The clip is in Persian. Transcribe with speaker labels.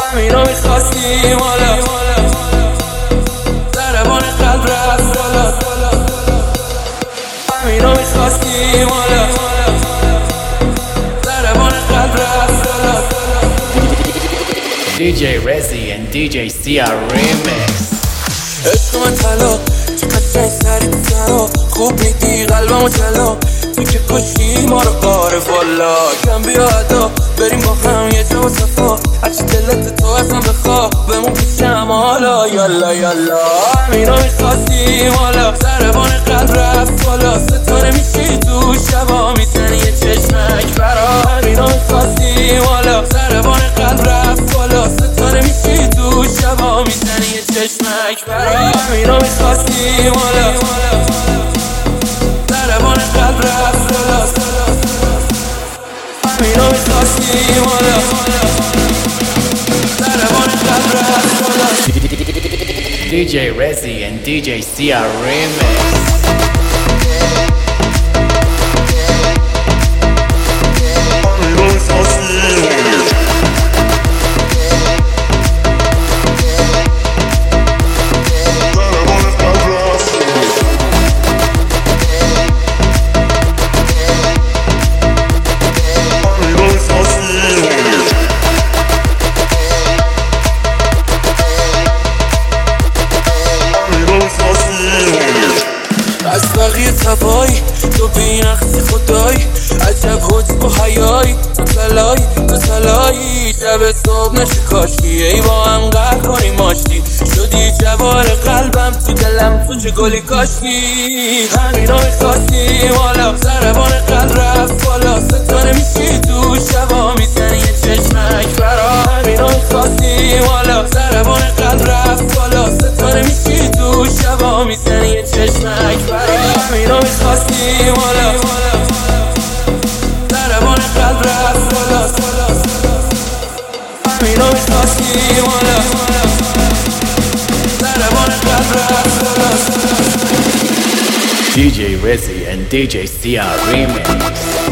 Speaker 1: همینو میخواستیم حالا ضربان قلب رفت بالا همینو میخواستیم حالا ضربان قلب رفت بالا
Speaker 2: DJ Rezi and DJ Sia Remix.
Speaker 1: عشق من طلا چقدر جنگ سری بزنو خوب میدی قلبمو جلا تو که کشی ما رو قارف والا کم بیا ادا بریم با هم یه جا و صفا هرچی دلت تو ازم بخوا بمون پیشم حالا یالا یالا همینو میخواستیم حالا ضربان قلب رفت بالا ستاره میشی تو شبا میزنی یه چشمک برا همینو میخواستیم حالا ضربان قلب رفت بالا ستاره میشی تو شبا میزنی یه چشمک برا همینو میخواستیم حالا ضربان قلب رفت بالا همینو میخواستیم حالا ضربان قلب رفت بالا
Speaker 2: DJ Rezi and DJ Sia Remix.
Speaker 1: از بقیه تبایی تو بینقصی خدایی عجب حجب و حیایی تو تلایی شب صبح نشه کاشی ای با هم قهر کنیم ماشتی شدی جوال قلبم تو دلم تو چه گلی کاشتی همینو میخواستیم حالا ضربان قلب رفت بالا ستاره میشی تو شبا میزنی یه چشمک برا همینو میخواستیم حالا ضربان قلب رفت بالا ستاره میشی تو شبا میزنی یه چشمک برا همینو میخواستیم حالا ضربان قلب رفت بالا همینو میخواستیم حالا ضربان قلب رفت بالا
Speaker 2: DJ Rezi and DJ Sia Remix.